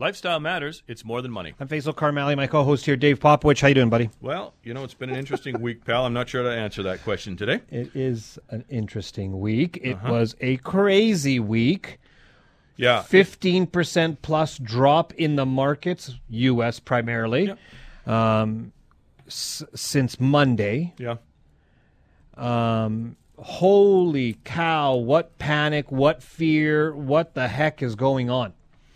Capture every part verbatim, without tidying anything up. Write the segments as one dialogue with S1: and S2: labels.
S1: Lifestyle matters. It's more than money.
S2: I'm Faisal Karmali, my co-host here, Dave Popowich. How you doing, buddy?
S1: Well, you know, it's been an interesting week, pal. I'm not sure how to answer that question today.
S2: It is an interesting week. It
S1: Uh-huh.
S2: was a crazy week.
S1: Yeah.
S2: fifteen percent plus drop in the markets, U S primarily,
S1: Yeah.
S2: um, s- since Monday.
S1: Yeah.
S2: Um, holy cow, what panic, what fear, what the heck is going on?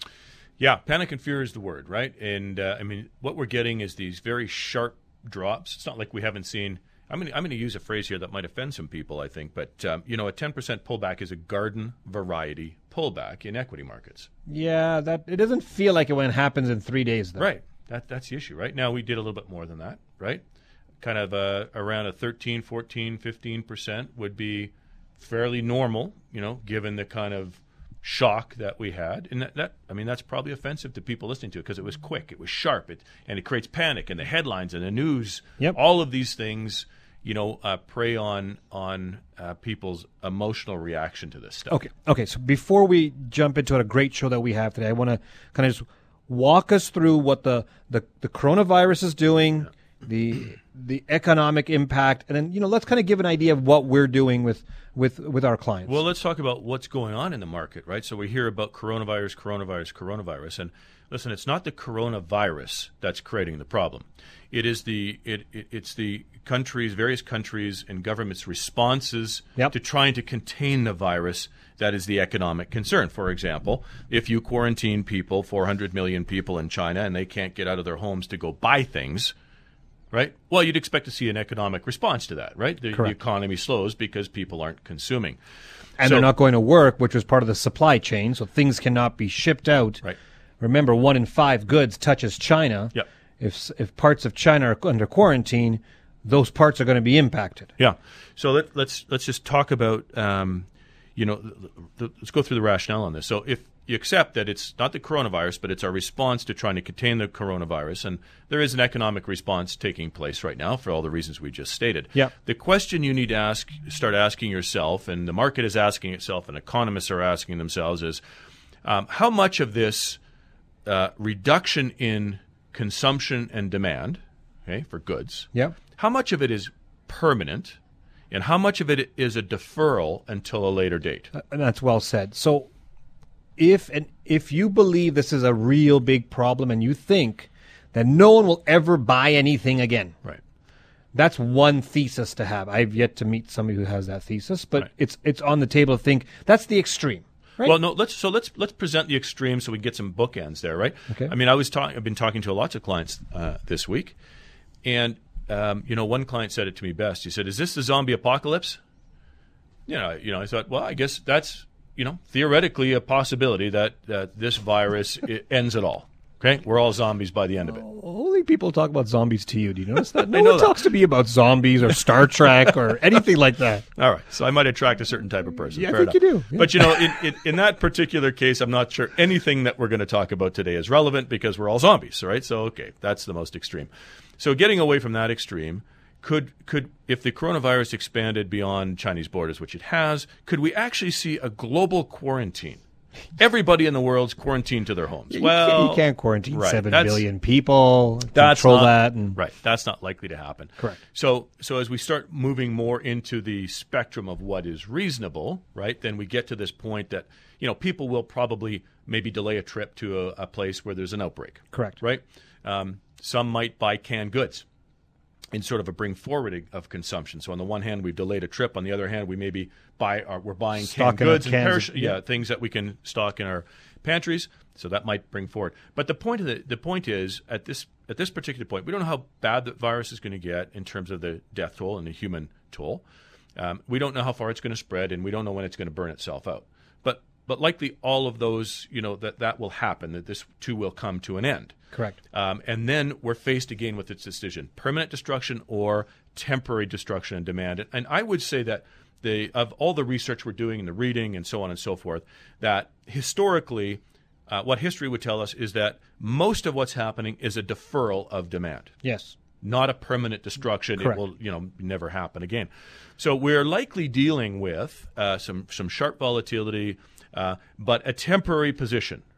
S1: Yeah, panic and fear is the word, right? And, uh, I mean, what we're getting is these very sharp drops. It's not like we haven't seen – I'm going to I'm going to use a phrase here that might offend some people, I think. But, um, you know, a ten percent pullback is a garden variety pullback in equity markets.
S2: Yeah, that it doesn't feel like it when it happens in three days, though.
S1: Right. That That's the issue, right? Now, we did a little bit more than that, right? Kind of uh, around a thirteen, fourteen, fifteen percent would be fairly normal, you know, given the kind of shock that we had. And that, that I mean, that's probably offensive to people listening to it because it was quick, it was sharp, it, and it creates panic, and the headlines and the news,
S2: Yep.
S1: all of these things, you know, uh, prey on on uh, people's emotional reaction to this stuff.
S2: Okay. Okay. So before we jump into a great show that we have today, I want to kind of just walk us through what the, the, the coronavirus is doing, yeah. the the economic impact, and then, you know, let's kind of give an idea of what we're doing with, with, with our clients.
S1: Well, let's talk about what's going on in the market, right? So we hear about coronavirus, coronavirus, coronavirus, and listen, it's not the coronavirus that's creating the problem. It is the it, it it's the countries, various countries and governments' responses
S2: yep.
S1: to trying to contain the virus that is the economic concern. For example, if you quarantine people, four hundred million people in China, and they can't get out of their homes to go buy things, right? Well, you'd expect to see an economic response to that, right? The, the economy slows because people aren't consuming.
S2: And
S1: so,
S2: they're not going to work, which was part of the supply chain, so things cannot be shipped out.
S1: Right.
S2: Remember, one in five goods touches China.
S1: Yep.
S2: If if parts of China are under quarantine, those parts are going to be impacted.
S1: Yeah. So let, let's let's just talk about, um, you know, the, the, let's go through the rationale on this. So if you accept that it's not the coronavirus, but it's our response to trying to contain the coronavirus, and there is an economic response taking place right now for all the reasons we just stated.
S2: Yeah.
S1: The question you need to ask, start asking yourself, and the market is asking itself, and economists are asking themselves, is um, how much of this uh, reduction in consumption and demand, okay, for goods,
S2: yeah,
S1: how much of it is permanent, and how much of it is a deferral until a later date?
S2: Uh, and that's well said. So if and if you believe this is a real big problem and you think that no one will ever buy anything again,
S1: right,
S2: that's one thesis to have. I've yet to meet somebody who has that thesis, but
S1: right.
S2: it's it's on the table to think that's the extreme. Right?
S1: Well, no. Let's so let's let's present the extreme so we can get some bookends there, right?
S2: Okay.
S1: I mean, I was talking. I've been talking to lots of clients uh, this week, and um, you know, one client said it to me best. He said, "Is this the zombie apocalypse?" You know, you know. I thought, well, I guess that's you know theoretically a possibility that that this virus it ends it all. Okay, we're all zombies by the end of it.
S2: Only people talk about zombies to you. Do you notice that? No
S1: I know
S2: one
S1: that.
S2: talks to me about zombies or Star Trek or anything like that.
S1: All right, so I might attract a certain type of person.
S2: Yeah, I
S1: Fair
S2: think
S1: enough.
S2: you do. Yeah.
S1: But you know, in, in, in that particular case, I'm not sure anything that we're going to talk about today is relevant because we're all zombies, right? So, okay, that's the most extreme. So, getting away from that extreme, could could if the coronavirus expanded beyond Chinese borders, which it has, could we actually see a global quarantine? Everybody in the world's quarantined to their homes.
S2: You
S1: well,
S2: can't, you can't quarantine
S1: right,
S2: seven
S1: that's-
S2: billion people.
S1: That's
S2: control
S1: not,
S2: that, and
S1: right. That's not likely to happen.
S2: Correct.
S1: So, so as we start moving more into the spectrum of what is reasonable, right, then we get to this point that you know people will probably maybe delay a trip to a, a place where there's an outbreak.
S2: Correct.
S1: Right. Um, some might buy canned goods in sort of a bring forward of consumption. So on the one hand, we've delayed a trip. On the other hand, we maybe buy our, we're buying
S2: Stock
S1: canned
S2: in our
S1: goods and
S2: cans
S1: perish,
S2: of-
S1: yeah,
S2: yeah.
S1: things that we can stock in our pantries. So that might bring forward. But the point of the the point is at this at this particular point, we don't know how bad the virus is going to get in terms of the death toll and the human toll. Um, we don't know how far it's going to spread, and we don't know when it's going to burn itself out. But but likely all of those, you know, that that will happen. That this too will come to an end.
S2: correct.
S1: Um, and then we're faced again with its decision: permanent destruction or temporary destruction and demand. And, and I would say that the of all the research we're doing and the reading and so on and so forth, that historically, uh, what history would tell us is that most of what's happening is a deferral of demand,
S2: Yes.
S1: not a permanent destruction.
S2: Correct.
S1: It will, you know, never happen again. So we're likely dealing with uh, some some sharp volatility, uh, but a temporary position,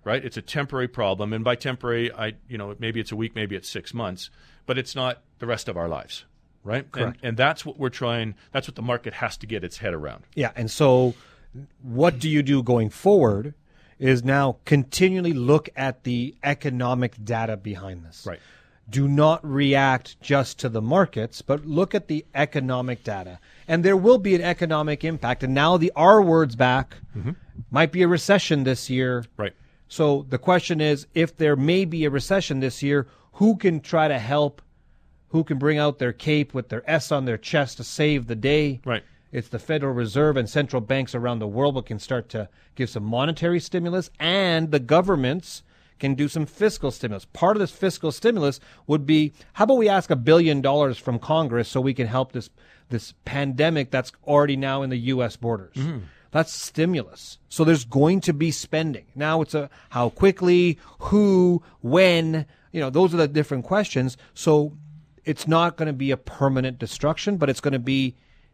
S1: right? It's a temporary problem, and by temporary, I you know maybe it's a week, maybe it's six months, but it's not the rest of our lives, right?
S2: Correct.
S1: And, and that's what we're trying. That's what the market has to get its head around.
S2: Yeah, and so what do you do going forward is now continually look at the economic data behind this.
S1: Right.
S2: Do not react just to the markets, but look at the economic data. And there will be an economic impact. And now the R word's back. Mm-hmm. Might be a recession this year.
S1: Right.
S2: So the question is, if there may be a recession this year, who can try to help? Who can bring out their cape with their S on their chest to save the day?
S1: Right.
S2: It's the Federal Reserve and central banks around the world that can start to give some monetary stimulus, and the governments can do some fiscal stimulus. Part of this fiscal stimulus would be, how about we ask a billion dollars from Congress so we can help this this pandemic that's already now in the U S borders. Mm. That's stimulus. So there's going to be spending. Now it's a how quickly, who, when, you know, those are the different questions. So it's not going to be a permanent destruction, but it's going to be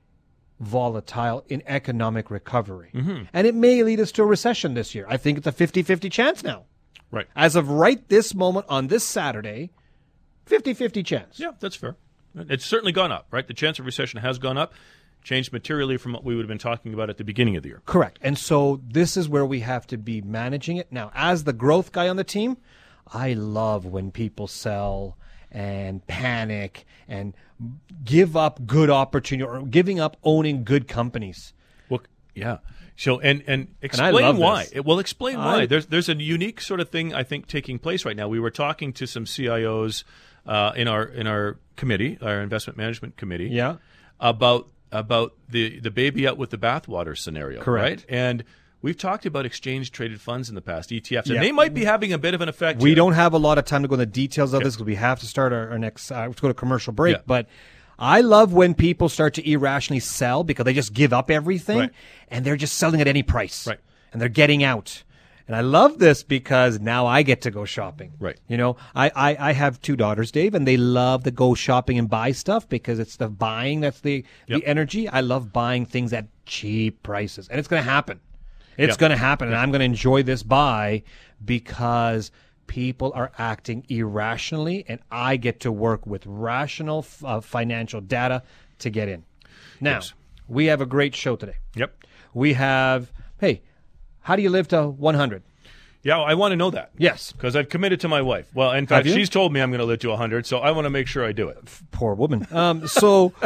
S2: volatile in economic recovery. Mm-hmm. And it may lead us to a recession this year. I think it's a fifty-fifty chance now.
S1: Right.
S2: As of right this moment on this Saturday, fifty-fifty chance.
S1: Yeah, that's fair. It's certainly gone up, right? The chance of recession has gone up, changed materially from what we would have been talking about at the beginning of the year.
S2: Correct. And so this is where we have to be managing it. Now, as the growth guy on the team, I love when people sell and panic and give up good opportunity or giving up owning good companies.
S1: Well, yeah. So and and explain
S2: and I love
S1: why.
S2: This.
S1: Well, explain why.
S2: I,
S1: there's there's a unique sort of thing I think taking place right now. We were talking to some C I Os uh, in our in our committee, our investment management committee,
S2: yeah.
S1: about about the the baby out with the bathwater scenario.
S2: Correct.
S1: Right? And we've talked about exchange traded funds in the past, E T Fs, and
S2: yeah.
S1: they might be having a bit of an effect.
S2: We
S1: here.
S2: don't have a lot of time to go into the details of
S1: okay.
S2: this because we have to start our, our next. Uh, let's go to commercial break,
S1: yeah.
S2: but. I love when people start to irrationally sell because they just give up everything
S1: right.
S2: and they're just selling at any price.
S1: Right.
S2: And they're getting out. And I love this because now I get to go shopping.
S1: Right.
S2: You know, I, I, I have two daughters, Dave, and they love to go shopping and buy stuff because it's the buying that's the,
S1: yep.
S2: the energy. I love buying things at cheap prices. And it's going to happen. It's
S1: yep.
S2: going to happen.
S1: Yep.
S2: And I'm going to enjoy this buy because people are acting irrationally, and I get to work with rational uh, financial data to get in. Now,
S1: yes.
S2: we have a great show today.
S1: Yep.
S2: We have, hey, how do you live to one hundred?
S1: Yeah, I want to know that.
S2: Yes.
S1: Because I've committed to my wife. Well, in fact,
S2: Have you?
S1: she's told me I'm going to live to one hundred, so I want to make sure I do it.
S2: Poor woman. Um, so,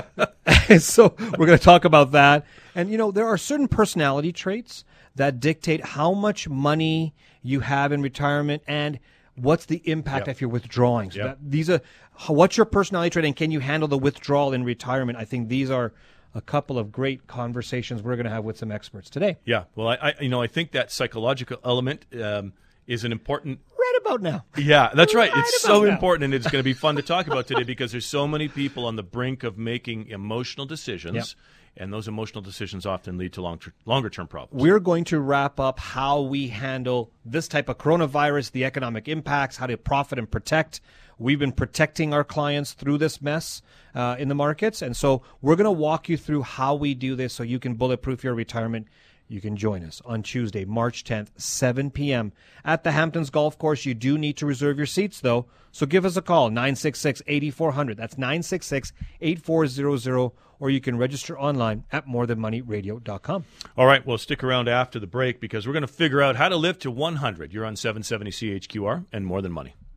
S2: so we're going to talk about that. And, you know, there are certain personality traits that dictate how much money you have in retirement and what's the impact
S1: yep.
S2: if you're withdrawing. So
S1: yep.
S2: that, these are what's your personality trait and can you handle the withdrawal in retirement? I think these are a couple of great conversations we're going to have with some experts today.
S1: Yeah, well, I, I you know I think that psychological element um, is an important.
S2: Right about now.
S1: Yeah, that's right.
S2: Right
S1: it's so
S2: now.
S1: important, and it's going to be fun to talk about today because there's so many people on the brink of making emotional decisions.
S2: Yep.
S1: And those emotional decisions often lead to long ter- longer-term problems.
S2: We're going to wrap up how we handle this type of coronavirus, the economic impacts, how to profit and protect. We've been protecting our clients through this mess uh, in the markets. And so we're going to walk you through how we do this so you can bulletproof your retirement. You can join us on Tuesday, March tenth, seven p.m. at the Hamptons Golf Course. You do need to reserve your seats, though. So give us a call, nine six six, eight four zero zero. That's nine six six, eight four zero zero. Or you can register online at more than money radio dot com.
S1: All right, well, stick around after the break because we're going to figure out how to live to one hundred. You're on seven seventy C H Q R and More Than Money.